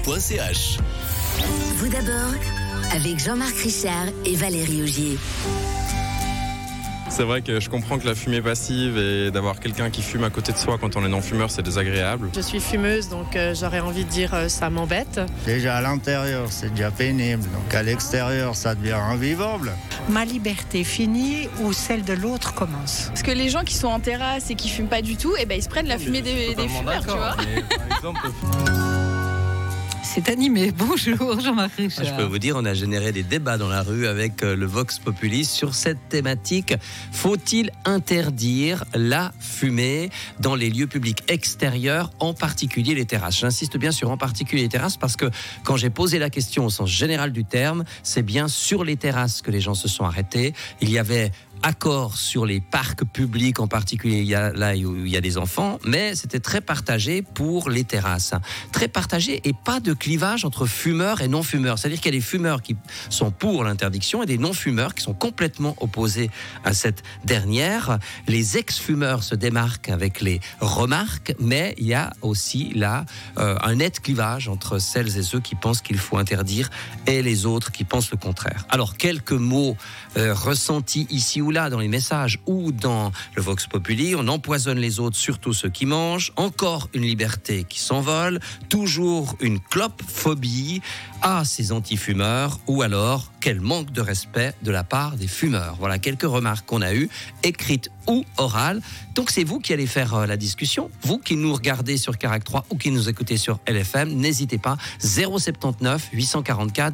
radioscoop.ch. Vous d'abord, avec Jean-Marc Richard et Valérie Augier. C'est vrai que je comprends que la fumée passive et d'avoir quelqu'un qui fume à côté de soi quand on est non-fumeur, c'est désagréable. Je suis fumeuse, donc j'aurais envie de dire ça m'embête. Déjà à l'intérieur, c'est déjà pénible. Donc à l'extérieur, ça devient invivable. Ma liberté finit ou celle de l'autre commence. Parce que les gens qui sont en terrasse et qui fument pas du tout, ils se prennent la fumée des fumeurs, tu vois. Mais, par exemple, C'est animé. Bonjour Jean-Marc Richard. Je peux vous dire, on a généré des débats dans la rue avec le Vox Populi sur cette thématique. Faut-il interdire la fumée dans les lieux publics extérieurs, en particulier les terrasses? J'insiste bien sur en particulier les terrasses parce que quand j'ai posé la question au sens général du terme, c'est bien sur les terrasses que les gens se sont arrêtés. Il y avait accord sur les parcs publics, en particulier là où il y a des enfants, mais c'était très partagé pour les terrasses. Très partagé et pas de clivage entre fumeurs et non-fumeurs. C'est-à-dire qu'il y a des fumeurs qui sont pour l'interdiction et des non-fumeurs qui sont complètement opposés à cette dernière. Les ex-fumeurs se démarquent avec les remarques, mais il y a aussi là un net clivage entre celles et ceux qui pensent qu'il faut interdire et les autres qui pensent le contraire. Alors, quelques mots ressentis ici ou là dans les messages ou dans le Vox Populi. On empoisonne les autres, surtout ceux qui mangent. Encore une liberté qui s'envole. Toujours une clope-phobie. Ah, ces anti-fumeurs. Ou alors, quel manque de respect de la part des fumeurs. Voilà quelques remarques qu'on a eues, écrites ou orales. Donc c'est vous qui allez faire la discussion. Vous qui nous regardez sur Carac 3 ou qui nous écoutez sur LFM, n'hésitez pas. 079 844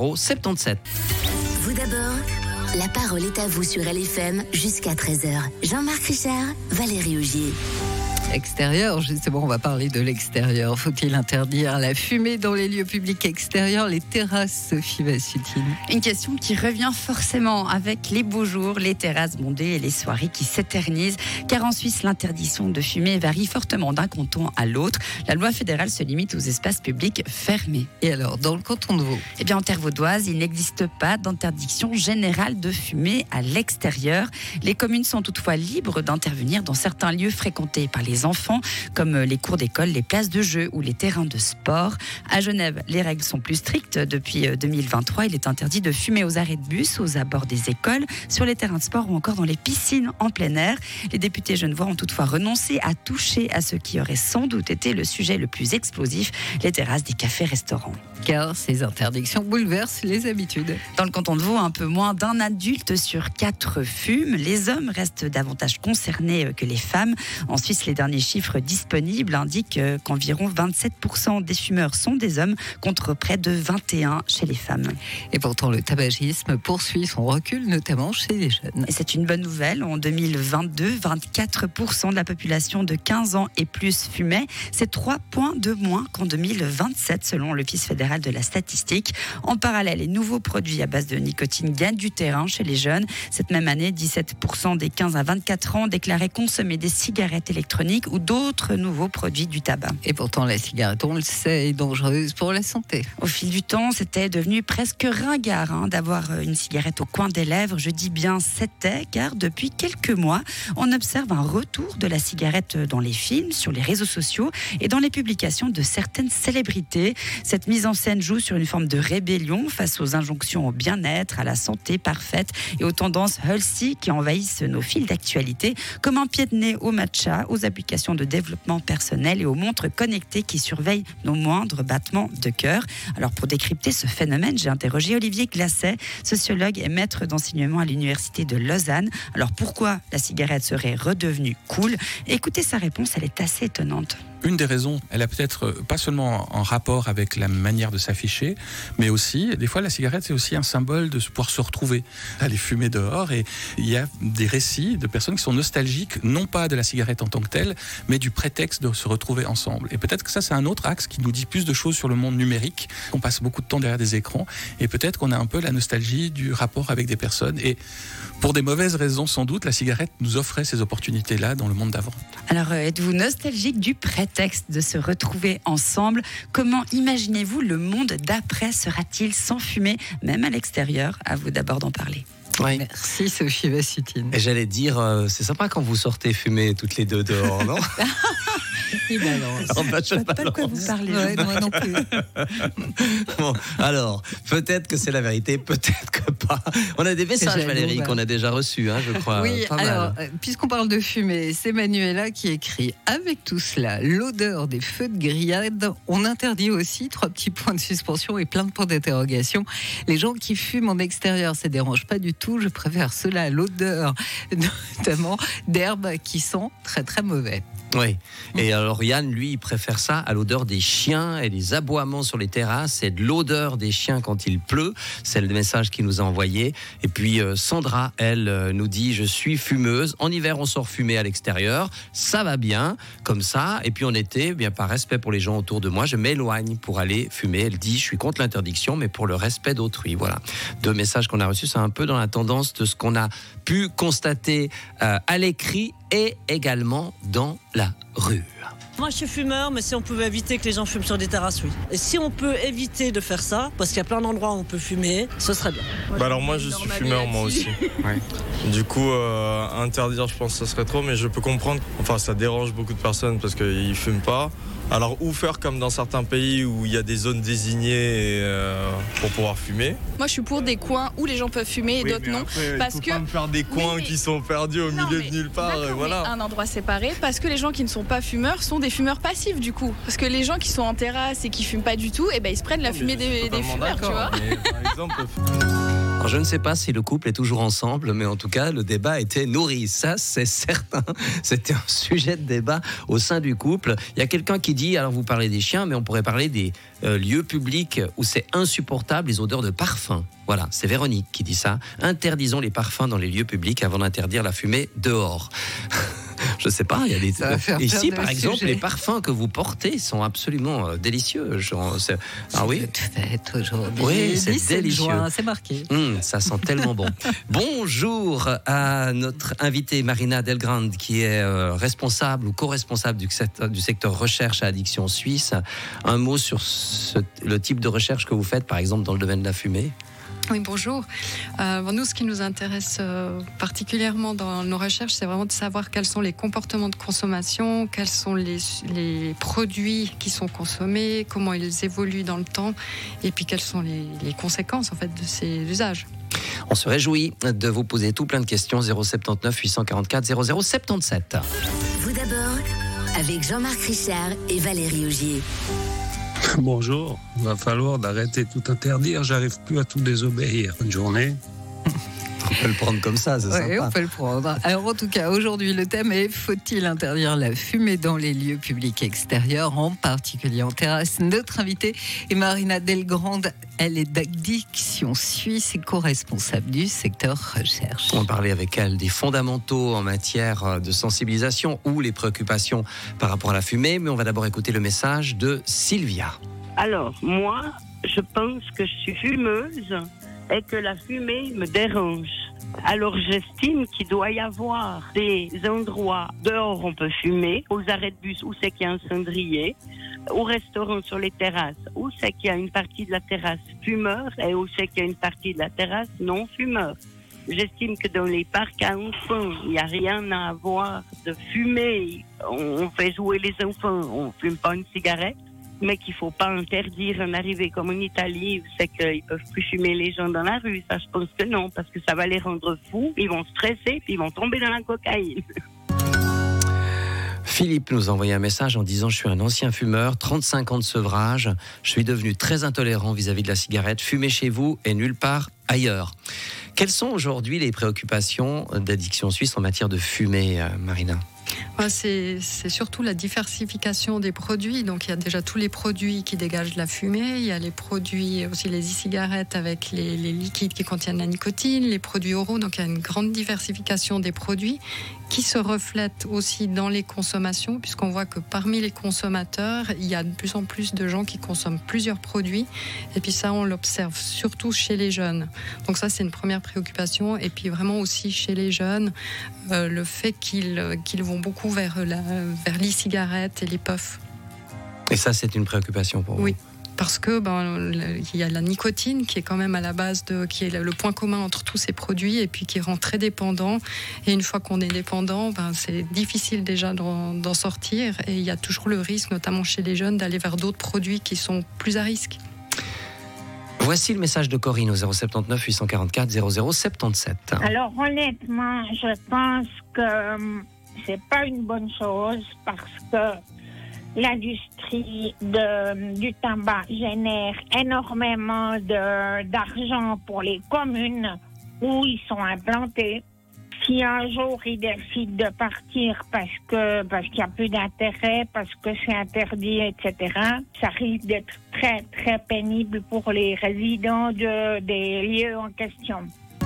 0077. Vous d'abord, la parole est à vous sur LFM jusqu'à 13h. Jean-Marc Richard, Valérie Augier. Extérieur, justement, on va parler de l'extérieur. Faut-il interdire la fumée dans les lieux publics extérieurs, les terrasses, Sophie Vassutine? Une question qui revient forcément avec les beaux jours, les terrasses bondées et les soirées qui s'éternisent. Car en Suisse, l'interdiction de fumer varie fortement d'un canton à l'autre. La loi fédérale se limite aux espaces publics fermés. Et alors, dans le canton de Vaud? Eh bien, en terre vaudoise, il n'existe pas d'interdiction générale de fumer à l'extérieur. Les communes sont toutefois libres d'intervenir dans certains lieux fréquentés par les enfants, comme les cours d'école, les places de jeu ou les terrains de sport. À Genève, les règles sont plus strictes. Depuis 2023, il est interdit de fumer aux arrêts de bus, aux abords des écoles, sur les terrains de sport ou encore dans les piscines en plein air. Les députés genevois ont toutefois renoncé à toucher à ce qui aurait sans doute été le sujet le plus explosif, les terrasses des cafés-restaurants. Car ces interdictions bouleversent les habitudes. Dans le canton de Vaud, un peu moins d'un adulte sur 4 fume. Les hommes restent davantage concernés que les femmes. En Suisse, les derniers chiffres disponibles indiquent qu'environ 27% des fumeurs sont des hommes, contre près de 21% chez les femmes. Et pourtant, le tabagisme poursuit son recul, notamment chez les jeunes. Et c'est une bonne nouvelle. En 2022, 24% de la population de 15 ans et plus fumait. C'est 3 points de moins qu'en 2027, selon l'Office fédéral de la statistique. En parallèle, les nouveaux produits à base de nicotine gagnent du terrain chez les jeunes. Cette même année, 17% des 15 à 24 ans déclaraient consommer des cigarettes électroniques ou d'autres nouveaux produits du tabac. Et pourtant, la cigarette, on le sait, est dangereuse pour la santé. Au fil du temps, c'était devenu presque ringard d'avoir une cigarette au coin des lèvres. Je dis bien c'était, car depuis quelques mois, on observe un retour de la cigarette dans les films, sur les réseaux sociaux et dans les publications de certaines célébrités. Cette mise en scène joue sur une forme de rébellion face aux injonctions au bien-être, à la santé parfaite et aux tendances healthy qui envahissent nos fils d'actualité, comme un pied de nez au matcha, aux applications de développement personnel et aux montres connectées qui surveillent nos moindres battements de cœur. Alors pour décrypter ce phénomène, j'ai interrogé Olivier Glasset, sociologue et maître d'enseignement à l'université de Lausanne. Alors pourquoi la cigarette serait redevenue cool? Écoutez sa réponse, elle est assez étonnante. Une des raisons, elle a peut-être pas seulement en rapport avec la manière de s'afficher, mais aussi, des fois, la cigarette, c'est aussi un symbole de pouvoir se retrouver, aller fumer dehors. Et il y a des récits de personnes qui sont nostalgiques, non pas de la cigarette en tant que telle, mais du prétexte de se retrouver ensemble. Et peut-être que ça, c'est un autre axe qui nous dit plus de choses sur le monde numérique. On passe beaucoup de temps derrière des écrans, et peut-être qu'on a un peu la nostalgie du rapport avec des personnes. Et pour des mauvaises raisons, sans doute, la cigarette nous offrait ces opportunités-là dans le monde d'avant. Alors, êtes-vous nostalgique du prétexte de se retrouver ensemble? Comment imaginez-vous le monde d'après? Sera-t-il sans fumée, même à l'extérieur? À vous d'abord d'en parler. Oui. Merci Sophie Vassutine. Et j'allais dire, c'est sympa quand vous sortez fumer toutes les deux dehors, non? Il balance. En bas, je Pas de quoi balance. vous parlez. Ouais, moi non plus. Bon, alors, peut-être que c'est la vérité, peut-être que pas. On a des messages, Jaloux, Valérie, bah. qu'on a déjà reçus, je crois. Oui, Pas mal. alors, puisqu'on parle de fumée, c'est Manuela qui écrit « Avec tout cela, l'odeur des feux de grillade, on interdit aussi, 3 petits points de suspension et plein de points d'interrogation. Les gens qui fument en extérieur, ça dérange pas du tout. Je préfère cela à l'odeur, notamment d'herbes qui sont très très mauvais. » Oui. Et alors Yann, lui, il préfère ça à l'odeur des chiens et des aboiements sur les terrasses et de l'odeur des chiens quand il pleut. C'est le message qu'il nous a envoyé. Et puis Sandra, elle, nous dit « Je suis fumeuse. En hiver, on sort fumer à l'extérieur. Ça va bien, comme ça. Et puis en été, bien par respect pour les gens autour de moi, je m'éloigne pour aller fumer. » Elle dit « Je suis contre l'interdiction, mais pour le respect d'autrui. » Voilà. 2 messages qu'on a reçus. C'est un peu dans la tendance de ce qu'on a pu constater à l'écrit et également dans la rue. Moi, je suis fumeur, mais si on pouvait éviter que les gens fument sur des terrasses, oui. Et si on peut éviter de faire ça, parce qu'il y a plein d'endroits où on peut fumer, ce serait bien. Alors moi, je suis fumeur, moi aussi. Ouais. Du coup, interdire, je pense que ce serait trop, mais je peux comprendre. Enfin, ça dérange beaucoup de personnes parce qu'ils fument pas. Alors, ou faire comme dans certains pays où il y a des zones désignées pour pouvoir fumer. Moi, je suis pour des coins où les gens peuvent fumer et Oui, d'autres mais non. après, Parce il faut que pas me faire des coins mais- qui sont perdus au milieu de nulle part. D'accord, Voilà. mais un endroit séparé, parce que les gens qui ne sont pas fumeurs sont des fumeurs passifs du coup. Parce que les gens qui sont en terrasse et qui fument pas du tout, eh ben ils se prennent la fumée des fumeurs, tu vois. Mais, par exemple, Alors, je ne sais pas si le couple est toujours ensemble, mais en tout cas, le débat était nourri. Ça, c'est certain. C'était un sujet de débat au sein du couple. Il y a quelqu'un qui dit, alors vous parlez des chiens, mais on pourrait parler des lieux publics où c'est insupportable les odeurs de parfum. Voilà, c'est Véronique qui dit ça. Interdisons les parfums dans les lieux publics avant d'interdire la fumée dehors. Je sais pas, il y a des... Ça va faire Ici, plein de par exemple, sujets. les parfums que vous portez sont absolument délicieux. Ah oui. Fête aujourd'hui. Oui, c'est 17 délicieux. juin, c'est marqué. Ça sent tellement bon. Bonjour à notre invitée Marina Delgrande, qui est responsable ou co-responsable du secteur recherche à Addiction Suisse. Un mot sur le type de recherche que vous faites, par exemple, dans le domaine de la fumée. Oui, bonjour. Nous, ce qui nous intéresse particulièrement dans nos recherches, c'est vraiment de savoir quels sont les comportements de consommation, quels sont les produits qui sont consommés, comment ils évoluent dans le temps, et puis quelles sont les conséquences en fait de ces usages. On se réjouit de vous poser tout plein de questions. 079 844 0077. Vous d'abord, avec Jean-Marc Richard et Valérie Augier. Bonjour, il va falloir d'arrêter tout interdire, j'arrive plus à tout désobéir. Bonne journée. On peut le prendre comme ça, c'est Oui, sympa. on peut le prendre. Alors en tout cas, aujourd'hui, le thème est « Faut-il interdire la fumée dans les lieux publics extérieurs, en particulier en terrasse ?» Notre invitée est Marina Delgrande. Elle est d'Addiction Suisse et co-responsable du secteur recherche. On parlait avec elle des fondamentaux en matière de sensibilisation ou les préoccupations par rapport à la fumée, mais on va d'abord écouter le message de Sylvia. Alors, moi, je pense que je suis fumeuse et que la fumée me dérange. Alors, j'estime qu'il doit y avoir des endroits dehors où on peut fumer, aux arrêts de bus où c'est qu'il y a un cendrier, au restaurant sur les terrasses où c'est qu'il y a une partie de la terrasse fumeur et où c'est qu'il y a une partie de la terrasse non fumeur. J'estime que dans les parcs à enfants, il n'y a rien à avoir de fumée. On fait jouer les enfants, on ne fume pas une cigarette. Mais qu'il ne faut pas interdire en arrivée comme en Italie, c'est qu'ils ne peuvent plus fumer les gens dans la rue. Ça, je pense que non, parce que ça va les rendre fous, ils vont stresser, puis ils vont tomber dans la cocaïne. Philippe nous a envoyé un message en disant « Je suis un ancien fumeur, 35 ans de sevrage. Je suis devenu très intolérant vis-à-vis de la cigarette. Fumez chez vous et nulle part ailleurs. » Quelles sont aujourd'hui les préoccupations d'Addiction Suisse en matière de fumée, Marina ? C'est surtout la diversification des produits. Donc il y a déjà tous les produits qui dégagent de la fumée. Il y a les produits, aussi les e-cigarettes avec les liquides qui contiennent la nicotine, les produits oraux. Donc il y a une grande diversification des produits qui se reflète aussi dans les consommations, puisqu'on voit que parmi les consommateurs, il y a de plus en plus de gens qui consomment plusieurs produits. Et puis ça, on l'observe surtout chez les jeunes. Donc ça, c'est une première préoccupation. Et puis vraiment aussi chez les jeunes, le fait qu'ils vont beaucoup vers l'e-cigarette et les puffs. Et ça, c'est une préoccupation pour vous ? Oui. parce que il y a la nicotine qui est quand même à la base qui est le point commun entre tous ces produits et puis qui rend très dépendant. Et une fois qu'on est dépendant, c'est difficile déjà d'en sortir et il y a toujours le risque, notamment chez les jeunes, d'aller vers d'autres produits qui sont plus à risque. Voici le message de Corinne au 079 844 0077. Alors honnêtement, je pense que c'est pas une bonne chose parce que l'industrie du tabac génère énormément d'argent pour les communes où ils sont implantés. Si un jour ils décident de partir parce qu'il n'y a plus d'intérêt, parce que c'est interdit, etc., ça risque d'être très très pénible pour les résidents des lieux en question.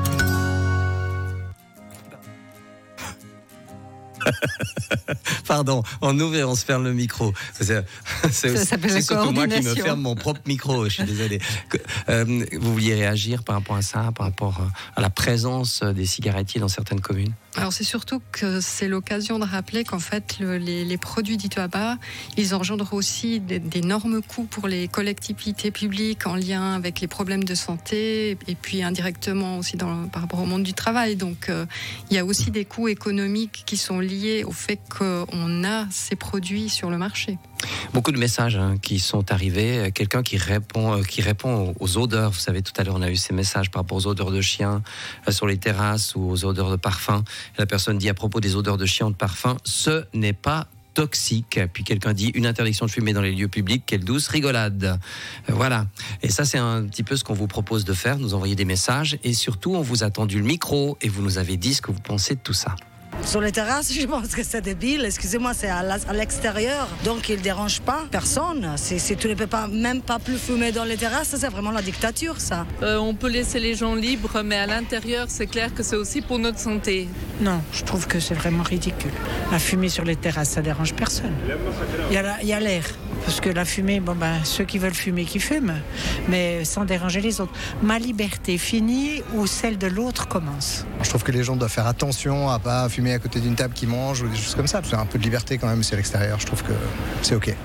Pardon, on ouvre et on se ferme le micro. C'est surtout moi qui me ferme mon propre micro, je suis désolé. Vous vouliez réagir par rapport à ça, par rapport à la présence des cigarettiers dans certaines communes ? Alors c'est surtout que c'est l'occasion de rappeler qu'en fait les produits du tabac, ils engendrent aussi d'énormes coûts pour les collectivités publiques en lien avec les problèmes de santé et puis indirectement aussi par rapport au monde du travail. Donc il y a aussi des coûts économiques qui sont liés au fait qu'on a ces produits sur le marché. Beaucoup de messages qui sont arrivés. Quelqu'un qui répond aux odeurs. Vous savez, tout à l'heure, on a eu ces messages par rapport aux odeurs de chiens sur les terrasses ou aux odeurs de parfum. Et la personne dit à propos des odeurs de chiens ou de parfum, ce n'est pas toxique. Puis quelqu'un dit une interdiction de fumer dans les lieux publics, quelle douce rigolade. Voilà. Et ça, c'est un petit peu ce qu'on vous propose de faire, nous envoyer des messages. Et surtout, on vous a tendu le micro et vous nous avez dit ce que vous pensez de tout ça. Sur les terrasses, je pense que c'est débile. Excusez-moi, c'est à l'extérieur, donc il ne dérange pas personne. Tu ne peux même pas plus fumer dans les terrasses, c'est vraiment la dictature, ça. On peut laisser les gens libres, mais à l'intérieur, c'est clair que c'est aussi pour notre santé. Non, je trouve que c'est vraiment ridicule. La fumée sur les terrasses, ça dérange personne. Il y a l'air. Parce que la fumée, ceux qui veulent fumer, qui fument, mais sans déranger les autres. Ma liberté finit où celle de l'autre commence. Je trouve que les gens doivent faire attention à pas fumer à côté d'une table qui mange ou des choses comme ça. C'est un peu de liberté quand même, c'est à l'extérieur. Je trouve que c'est OK.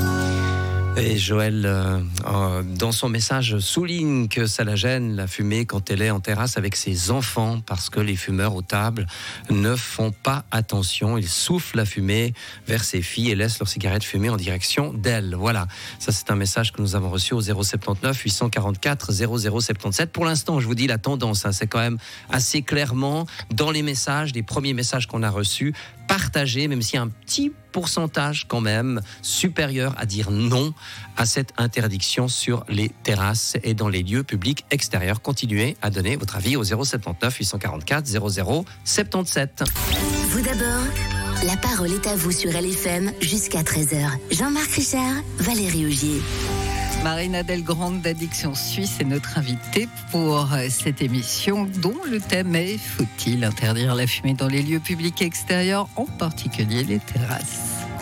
Et Joël, dans son message, souligne que ça la gêne, la fumée, quand elle est en terrasse avec ses enfants, parce que les fumeurs aux tables ne font pas attention. Ils soufflent la fumée vers ses filles et laissent leur cigarette fumer en direction d'elles. Voilà, ça c'est un message que nous avons reçu au 079 844 0077. Pour l'instant, je vous dis la tendance, c'est quand même assez clairement dans les messages, les premiers messages qu'on a reçus, partagés, même s'il y a un petit pourcentage quand même supérieur à dire non à cette interdiction sur les terrasses et dans les lieux publics extérieurs. Continuez à donner votre avis au 079 844 0077. Vous d'abord, la parole est à vous sur LFM jusqu'à 13h. Jean-Marc Richard, Valérie Augier. Marina Delgrande d'Addiction Suisse est notre invitée pour cette émission dont le thème est « Faut-il interdire la fumée dans les lieux publics extérieurs, en particulier les terrasses ?»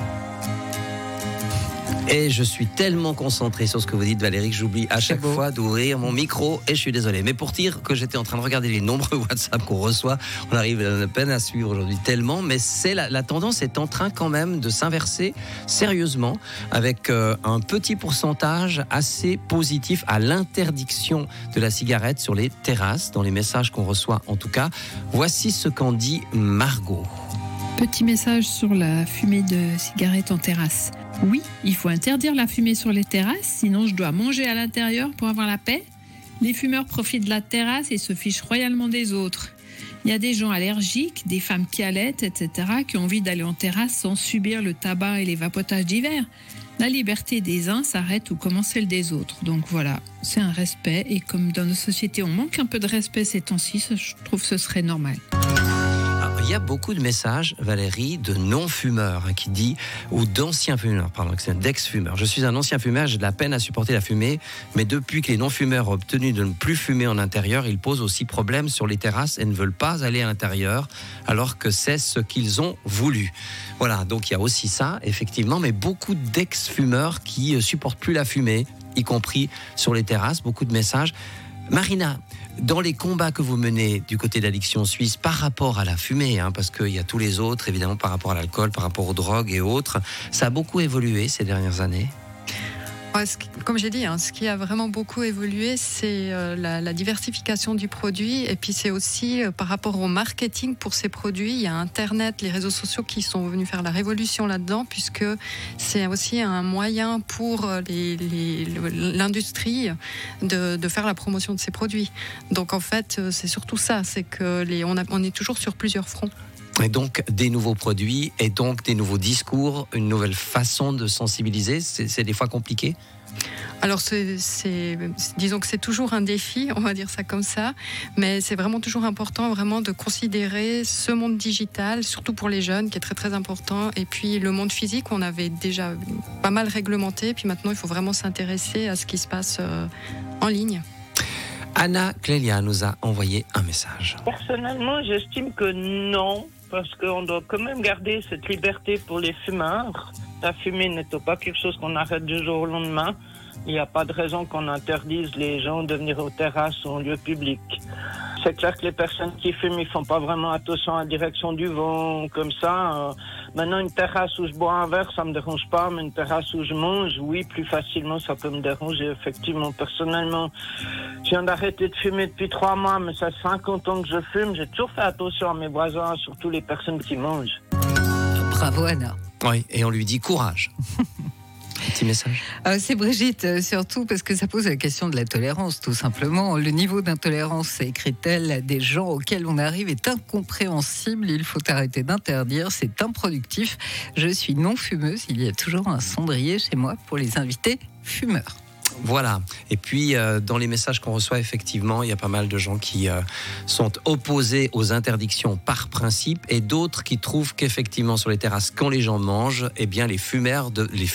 Et je suis tellement concentré sur ce que vous dites, Valérie, que j'oublie à chaque fois d'ouvrir mon micro et je suis désolé. Mais pour dire que j'étais en train de regarder les nombreux WhatsApp qu'on reçoit, on arrive à peine à suivre aujourd'hui tellement, mais la tendance est en train quand même de s'inverser sérieusement avec un petit pourcentage assez positif à l'interdiction de la cigarette sur les terrasses, dans les messages qu'on reçoit en tout cas. Voici ce qu'en dit Margot. Petit message sur la fumée de cigarette en terrasse. Oui, il faut interdire la fumée sur les terrasses, sinon je dois manger à l'intérieur pour avoir la paix. Les fumeurs profitent de la terrasse et se fichent royalement des autres. Il y a des gens allergiques, des femmes qui allaitent, etc., qui ont envie d'aller en terrasse sans subir le tabac et les vapotages d'hiver. La liberté des uns s'arrête où commence celle des autres. Donc voilà, c'est un respect. Et comme dans nos sociétés, on manque un peu de respect ces temps-ci, je trouve que ce serait normal. Il y a beaucoup de messages, Valérie, de non-fumeurs qui dit, ou d'anciens fumeurs, pardon, c'est d'ex-fumeurs. Je suis un ancien fumeur, j'ai de la peine à supporter la fumée, mais depuis que les non-fumeurs ont obtenu de ne plus fumer en intérieur, ils posent aussi problème sur les terrasses et ne veulent pas aller à l'intérieur, alors que c'est ce qu'ils ont voulu. Voilà, donc il y a aussi ça, effectivement, mais beaucoup d'ex-fumeurs qui supportent plus la fumée, y compris sur les terrasses, beaucoup de messages. Marina, dans les combats que vous menez du côté d'Addiction Suisse par rapport à la fumée, parce qu'il y a tous les autres, évidemment, par rapport à l'alcool, par rapport aux drogues et autres, ça a beaucoup évolué ces dernières années ? Ouais, comme j'ai dit, ce qui a vraiment beaucoup évolué, c'est la diversification du produit. Et puis c'est aussi par rapport au marketing pour ces produits. Il y a Internet, les réseaux sociaux qui sont venus faire la révolution là-dedans, puisque c'est aussi un moyen pour l'industrie de faire la promotion de ces produits. Donc en fait, c'est surtout ça, c'est que on est toujours sur plusieurs fronts. Et donc des nouveaux produits, et donc des nouveaux discours, une nouvelle façon de sensibiliser, c'est des fois compliqué ? Alors, disons que c'est toujours un défi, on va dire ça comme ça, mais c'est vraiment toujours important vraiment de considérer ce monde digital, surtout pour les jeunes, qui est très très important, et puis le monde physique, on avait déjà pas mal réglementé, puis maintenant il faut vraiment s'intéresser à ce qui se passe en ligne. Anna Clélia nous a envoyé un message. Personnellement, j'estime que non, parce qu'on doit quand même garder cette liberté pour les fumeurs. La fumée n'étant pas quelque chose qu'on arrête du jour au lendemain. Il n'y a pas de raison qu'on interdise les gens de venir aux terrasses ou en lieu public. C'est clair que les personnes qui fument, ils font pas vraiment attention à la direction du vent, comme ça. Maintenant, une terrasse où je bois un verre, ça me dérange pas, mais une terrasse où je mange, oui, plus facilement, ça peut me déranger, effectivement. Personnellement, je viens d'arrêter de fumer depuis 3 mois, mais ça fait 50 ans que je fume. J'ai toujours fait attention à mes voisins, surtout les personnes qui mangent. Bravo, Anna. Oui, et on lui dit courage. Petit message. C'est Brigitte, surtout parce que ça pose la question de la tolérance, tout simplement. Le niveau d'intolérance, écrit-elle, des gens auxquels on arrive est incompréhensible. Il faut arrêter d'interdire, c'est improductif. Je suis non fumeuse, il y a toujours un cendrier chez moi pour les invités fumeurs. Voilà. Et puis, dans les messages qu'on reçoit, effectivement, il y a pas mal de gens qui sont opposés aux interdictions par principe et d'autres qui trouvent qu'effectivement, sur les terrasses, quand les gens mangent, eh bien, les fumeurs,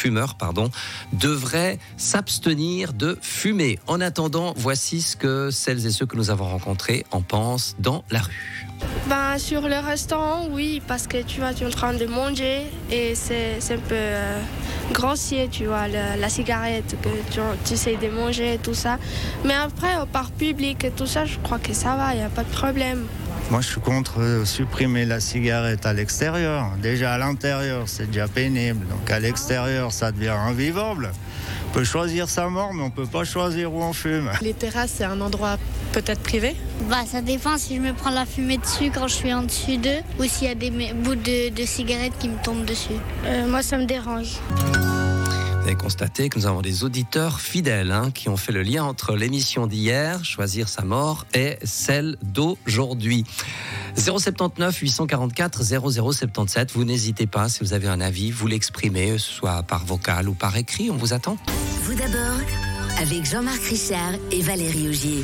devraient s'abstenir de fumer. En attendant, voici ce que celles et ceux que nous avons rencontrés en pensent dans la rue. Sur le restaurant, oui, parce que tu es en train de manger et c'est un peu grossier, tu vois, la cigarette que tu essaies de manger, tout ça. Mais après, au parc public et tout ça, je crois que ça va, il n'y a pas de problème. Moi, je suis contre supprimer la cigarette à l'extérieur. Déjà, à l'intérieur, c'est déjà pénible. Donc, à l'extérieur, ça devient invivable. On peut choisir sa mort, mais on ne peut pas choisir où on fume. Les terrasses, c'est un endroit peut-être privé ? Ça dépend si je me prends la fumée dessus quand je suis en dessus d'eux ou s'il y a des bouts de cigarettes qui me tombent dessus. Moi, ça me dérange. Vous avez constaté que nous avons des auditeurs fidèles qui ont fait le lien entre l'émission d'hier, Choisir sa mort, et celle d'aujourd'hui. 079 844 0077. Vous n'hésitez pas, si vous avez un avis, vous l'exprimez, soit par vocal ou par écrit. On vous attend. Vous d'abord, avec Jean-Marc Richard et Valérie Augier.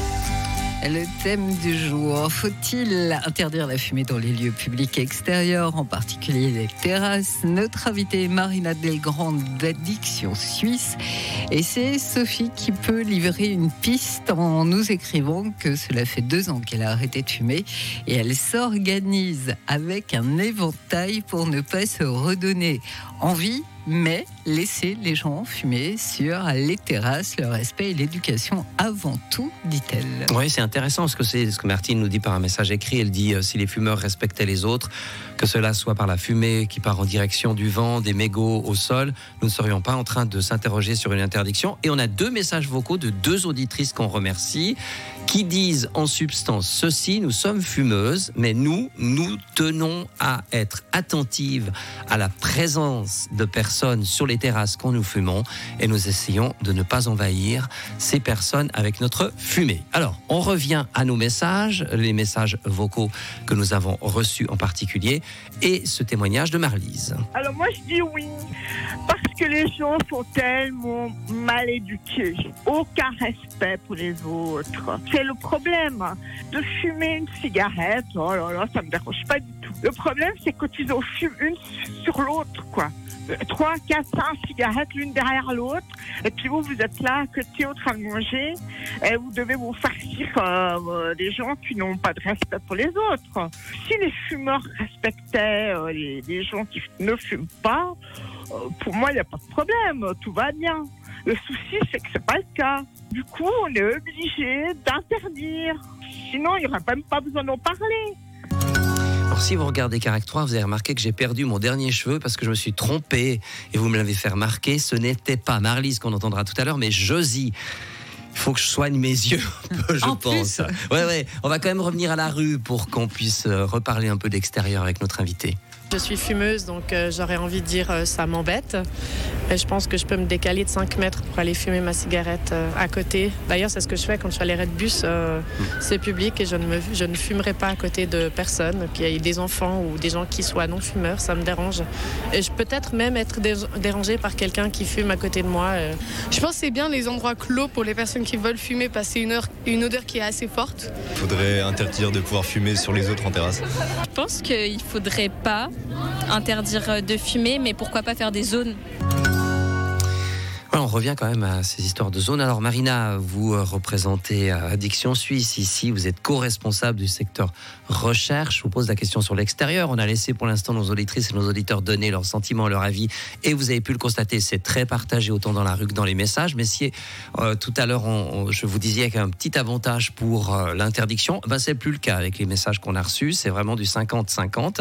Le thème du jour, faut-il interdire la fumée dans les lieux publics et extérieurs, en particulier les terrasses ? Notre invitée est Marina Delgrand d'Addiction Suisse. Et c'est Sophie qui peut livrer une piste en nous écrivant que cela fait 2 ans qu'elle a arrêté de fumer. Et elle s'organise avec un éventail pour ne pas se redonner envie, mais laisser les gens fumer sur les terrasses, le respect et l'éducation avant tout, dit-elle. Oui, c'est intéressant parce que c'est ce que Martine nous dit par un message écrit. Elle dit si les fumeurs respectaient les autres, que cela soit par la fumée qui part en direction du vent, des mégots au sol, nous ne serions pas en train de s'interroger sur une interdiction. Et on a 2 messages vocaux de 2 auditrices qu'on remercie qui disent en substance ceci: nous sommes fumeuses, mais nous tenons à être attentives à la présence de personnes sur les terrasses quand nous fumons et nous essayons de ne pas envahir ces personnes avec notre fumée. Alors, on revient à nos messages, les messages vocaux que nous avons reçus en particulier et ce témoignage de Marlise. Alors moi je dis oui, parce que les gens sont tellement mal éduqués, aucun respect pour les autres. C'est le problème de fumer une cigarette, oh là là, ça me dérange pas du tout. Le problème c'est quand ils en fument une sur l'autre, quoi. 3, 4, 5 cigarettes l'une derrière l'autre, et puis vous êtes là à côté en train de manger et vous devez vous farcir des gens qui n'ont pas de respect pour les autres. Si les fumeurs respectaient les gens qui ne fument pas, pour moi il n'y a pas de problème, tout va bien. Le souci c'est que c'est pas le cas. Du coup on est obligé d'interdire, sinon il n'y aurait même pas besoin d'en parler. Alors, si vous regardez Carac 3, vous avez remarqué que j'ai perdu mon dernier cheveu parce que je me suis trompé et vous me l'avez fait remarquer. Ce n'était pas Marlise qu'on entendra tout à l'heure, mais Josie. Il faut que je soigne mes yeux, je pense. Ouais. On va quand même revenir à la rue pour qu'on puisse reparler un peu d'extérieur avec notre invité. Je suis fumeuse, donc j'aurais envie de dire ça m'embête. Mais je pense que je peux me décaler de 5 mètres pour aller fumer ma cigarette à côté. D'ailleurs, c'est ce que je fais quand je suis à l'arrêt de bus. C'est public et je ne fumerai pas à côté de personne. Qu'il y ait des enfants ou des gens qui soient non-fumeurs, ça me dérange. Et je peux peut-être même être dérangée par quelqu'un qui fume à côté de moi. Je pense que c'est bien les endroits clos pour les personnes qui veulent fumer, passer une odeur qui est assez forte. Il faudrait interdire de pouvoir fumer sur les autres en terrasse. Je pense qu'il ne faudrait pas interdire de fumer, mais pourquoi pas faire des zones. Voilà, on revient quand même à ces histoires de zones. Alors Marina, vous représentez Addiction Suisse ici, vous êtes co-responsable du secteur recherche. Je vous pose la question sur l'extérieur. On a laissé pour l'instant nos auditrices et nos auditeurs donner leurs sentiments, leur avis, et vous avez pu le constater, c'est très partagé autant dans la rue que dans les messages. Mais si tout à l'heure je vous disais qu'il y a un petit avantage pour l'interdiction, c'est plus le cas avec les messages qu'on a reçus, c'est vraiment du 50-50.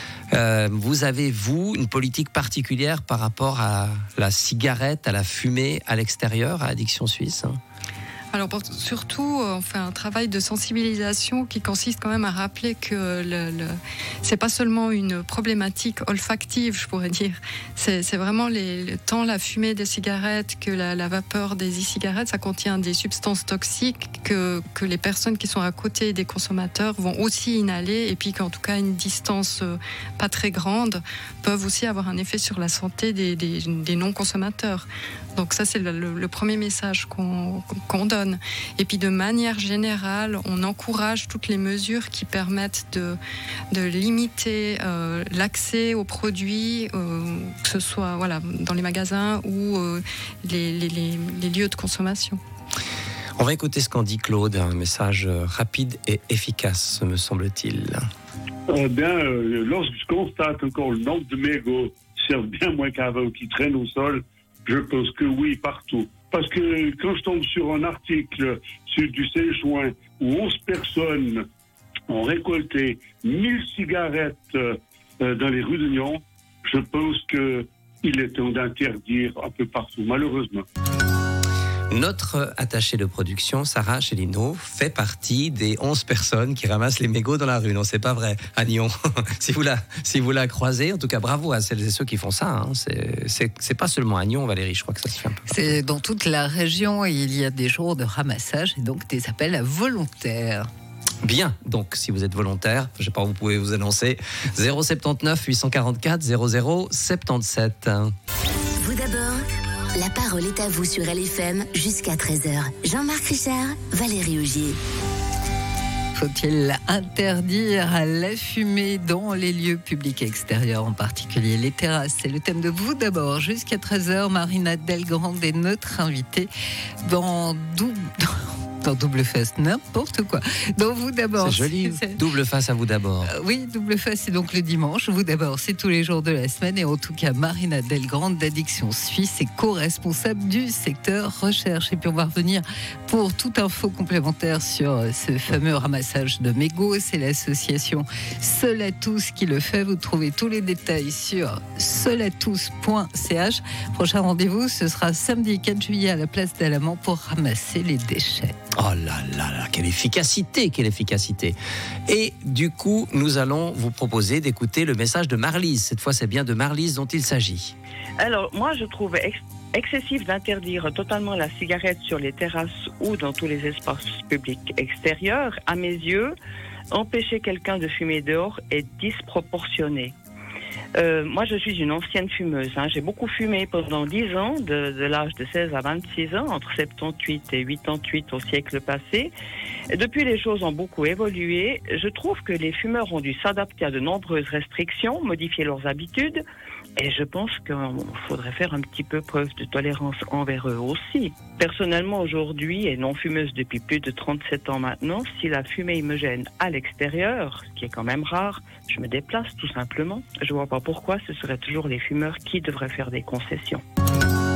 Vous avez, une politique particulière par rapport à la cigarette, à la fumée à l'extérieur, à Addiction Suisse ? Alors surtout, on fait un travail de sensibilisation qui consiste quand même à rappeler que c'est pas seulement une problématique olfactive, je pourrais dire. C'est vraiment tant la fumée des cigarettes que la vapeur des e-cigarettes, ça contient des substances toxiques que les personnes qui sont à côté des consommateurs vont aussi inhaler, et puis qu'en tout cas à une distance pas très grande peuvent aussi avoir un effet sur la santé des non-consommateurs. Donc ça, c'est le premier message qu'on donne. Et puis de manière générale, on encourage toutes les mesures qui permettent de limiter l'accès aux produits, que ce soit dans les magasins ou les lieux de consommation. On va écouter ce qu'en dit Claude, un message rapide et efficace, me semble-t-il. Lorsque je constate encore le nombre de mégots servent bien moins qu'avant qui traînent au sol, je pense que oui, partout. Parce que quand je tombe sur un article du 16 juin où 11 personnes ont récolté 1000 cigarettes dans les rues de Nyon, je pense qu'il est temps d'interdire un peu partout, malheureusement. Notre attachée de production, Sarah Chelino, fait partie des 11 personnes qui ramassent les mégots dans la rue. Non, c'est pas vrai, à Nyon. si vous la croisez, en tout cas, bravo à celles et ceux qui font ça. Hein. C'est pas seulement à Nyon, Valérie, je crois que ça se fait un peu. C'est dans toute la région, il y a des jours de ramassage et donc des appels à volontaires. Bien, donc si vous êtes volontaire, je sais pas, vous pouvez vous annoncer 079 844 0077. Vous d'abord. La parole est à vous sur LFM jusqu'à 13h. Jean-Marc Richard, Valérie Augier. Faut-il interdire la fumée dans les lieux publics extérieurs, en particulier les terrasses ? C'est le thème de Vous d'abord. Jusqu'à 13h, Marina Delgrande est notre invitée dans Double Face, n'importe quoi. Donc Vous d'abord. C'est joli, Double Face à Vous d'abord. Oui, Double Face, c'est donc le dimanche. Vous d'abord, c'est tous les jours de la semaine. Et en tout cas, Marina Delgrande d'Addiction Suisse est co-responsable du secteur recherche. Et puis on va revenir pour toute info complémentaire sur ce fameux ramassage de mégots. C'est l'association Seul à tous qui le fait. Vous trouvez tous les détails sur seulatous.ch. Prochain rendez-vous, ce sera samedi 4 juillet à la place d'Alamand pour ramasser les déchets. Oh là là, quelle efficacité. Et du coup, nous allons vous proposer d'écouter le message de Marlise. Cette fois, c'est bien de Marlise dont il s'agit. Alors, moi, je trouve excessif d'interdire totalement la cigarette sur les terrasses ou dans tous les espaces publics extérieurs. À mes yeux, empêcher quelqu'un de fumer dehors est disproportionné. Moi, je suis une ancienne fumeuse. J'ai beaucoup fumé pendant 10 ans, de l'âge de 16 à 26 ans, entre 78 et 88 au siècle passé. Et depuis, les choses ont beaucoup évolué. Je trouve que les fumeurs ont dû s'adapter à de nombreuses restrictions, modifier leurs habitudes. Et je pense qu'il faudrait faire un petit peu preuve de tolérance envers eux aussi. Personnellement, aujourd'hui, et non fumeuse depuis plus de 37 ans maintenant, si la fumée me gêne à l'extérieur, ce qui est quand même rare, je me déplace tout simplement. Je vois pas pourquoi ce seraient toujours les fumeurs qui devraient faire des concessions.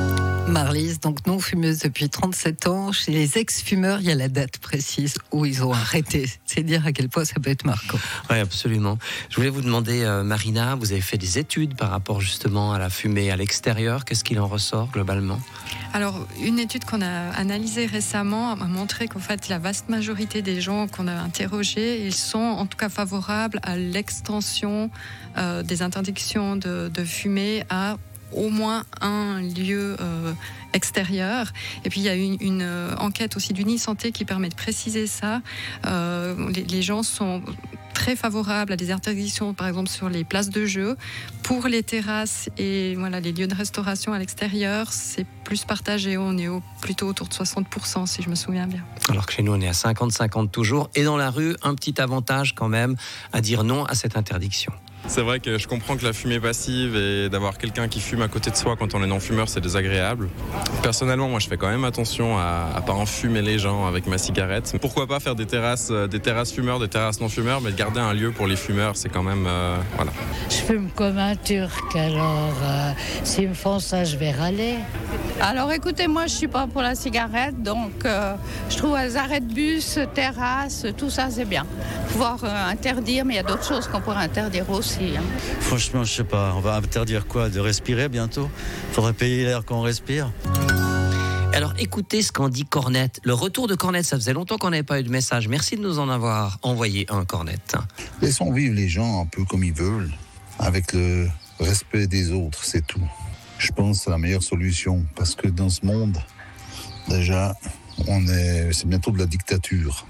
Marlise, donc non fumeuse depuis 37 ans. Chez les ex-fumeurs, il y a la date précise où ils ont arrêté. C'est dire à quel point ça peut être marquant. Oui, absolument. Je voulais vous demander, Marina, vous avez fait des études par rapport justement à la fumée à l'extérieur. Qu'est-ce qu'il en ressort globalement ? Alors, une étude qu'on a analysée récemment a montré qu'en fait, la vaste majorité des gens qu'on a interrogés, ils sont en tout cas favorables à l'extension des interdictions de fumer à au moins un lieu extérieur. Et puis il y a une enquête aussi d'Unisanté qui permet de préciser ça. Les gens sont très favorables à des interdictions, par exemple sur les places de jeu. Pour les terrasses et voilà, les lieux de restauration à l'extérieur, c'est plus partagé. On est plutôt autour de 60%, si je me souviens bien. Alors que chez nous, on est à 50-50 toujours. Et dans la rue, un petit avantage quand même à dire non à cette interdiction. C'est vrai que je comprends que la fumée passive et d'avoir quelqu'un qui fume à côté de soi quand on est non-fumeur, c'est désagréable. Personnellement, moi, je fais quand même attention à pas enfumer les gens avec ma cigarette. Pourquoi pas faire des terrasses fumeurs, des terrasses non-fumeurs, mais garder un lieu pour les fumeurs, c'est quand même... voilà. Je fume comme un Turc, alors s'ils me font ça, je vais râler. Alors écoutez, moi je suis pas pour la cigarette, donc je trouve les arrêts de bus, terrasses, tout ça c'est bien. Pouvoir interdire, mais il y a d'autres choses qu'on pourrait interdire aussi. Franchement, je sais pas, on va interdire quoi ? De respirer bientôt ? Faudrait payer l'air qu'on respire. Alors écoutez ce qu'en dit Cornette. Le retour de Cornette, ça faisait longtemps qu'on n'avait pas eu de message. Merci de nous en avoir envoyé un, Cornette. Laissons vivre les gens un peu comme ils veulent, avec le respect des autres, c'est tout. Je pense que c'est la meilleure solution, parce que dans ce monde, déjà, c'est bientôt de la dictature.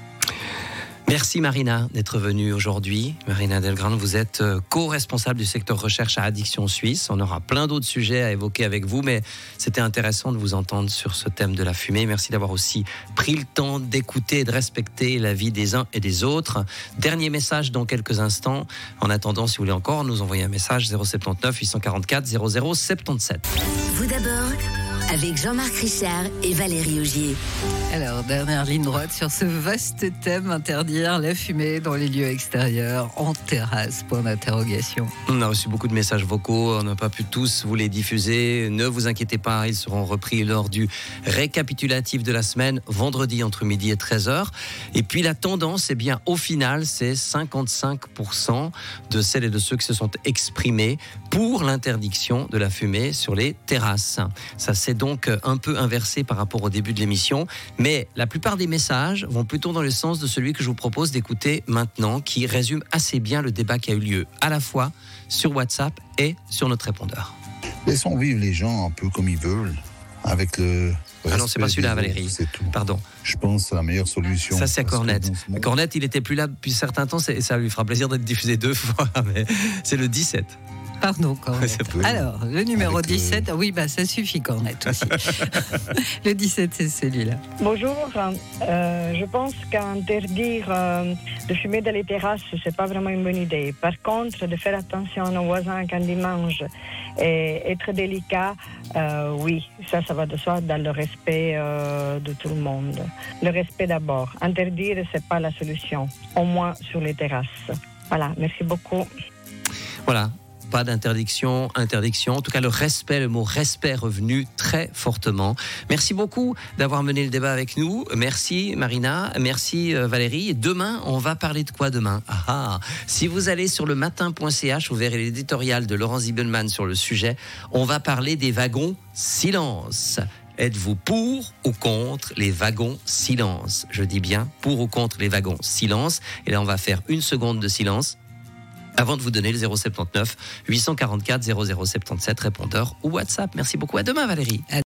Merci Marina d'être venue aujourd'hui. Marina Delgrande, vous êtes co-responsable du secteur recherche à Addiction Suisse. On aura plein d'autres sujets à évoquer avec vous, mais c'était intéressant de vous entendre sur ce thème de la fumée. Merci d'avoir aussi pris le temps d'écouter et de respecter la vie des uns et des autres. Dernier message dans quelques instants. En attendant, si vous voulez encore nous envoyer un message, 079 844 0077. Vous d'abord, avec Jean-Marc Richard et Valérie Augier. Alors, dernière ligne droite sur ce vaste thème, interdire la fumée dans les lieux extérieurs, en terrasse, point d'interrogation. On a reçu beaucoup de messages vocaux, on n'a pas pu tous vous les diffuser. Ne vous inquiétez pas, ils seront repris lors du récapitulatif de la semaine, vendredi entre midi et 13h. Et puis la tendance, au final, c'est 55% de celles et de ceux qui se sont exprimés pour l'interdiction de la fumée sur les terrasses. Ça s'est donc un peu inversé par rapport au début de l'émission. Mais la plupart des messages vont plutôt dans le sens de celui que je vous propose d'écouter maintenant, qui résume assez bien le débat qui a eu lieu à la fois sur WhatsApp et sur notre répondeur. Laissons vivre les gens un peu comme ils veulent, avec le... Ah non, c'est pas celui-là, Valérie. C'est tout. Pardon. Je pense que c'est la meilleure solution. Ça, c'est Cornette. Cornette, il était plus là depuis un certain temps, et ça lui fera plaisir d'être diffusé 2 fois, mais c'est le 17. Pardon, Cornette. Alors, le numéro 17, oui, ça suffit, Cornette aussi. Le 17, c'est celui-là. Bonjour. Je pense qu'interdire de fumer dans les terrasses, c'est pas vraiment une bonne idée. Par contre, de faire attention aux voisins quand ils mangent et être délicat, oui, ça va de soi dans le respect de tout le monde. Le respect d'abord. Interdire, c'est pas la solution, au moins sur les terrasses. Voilà, merci beaucoup. Voilà. Pas d'interdiction, interdiction. En tout cas, le mot respect est revenu très fortement. Merci beaucoup d'avoir mené le débat avec nous. Merci Marina, merci Valérie. Et demain, on va parler de quoi demain ? Si vous allez sur le matin.ch, vous verrez l'éditorial de Laurent Zibelman sur le sujet. On va parler des wagons silence. Êtes-vous pour ou contre les wagons silence ? Je dis bien pour ou contre les wagons silence. Et là, on va faire 1 seconde de silence avant de vous donner le 079 844 0077 répondeur ou WhatsApp. Merci beaucoup. À demain, Valérie.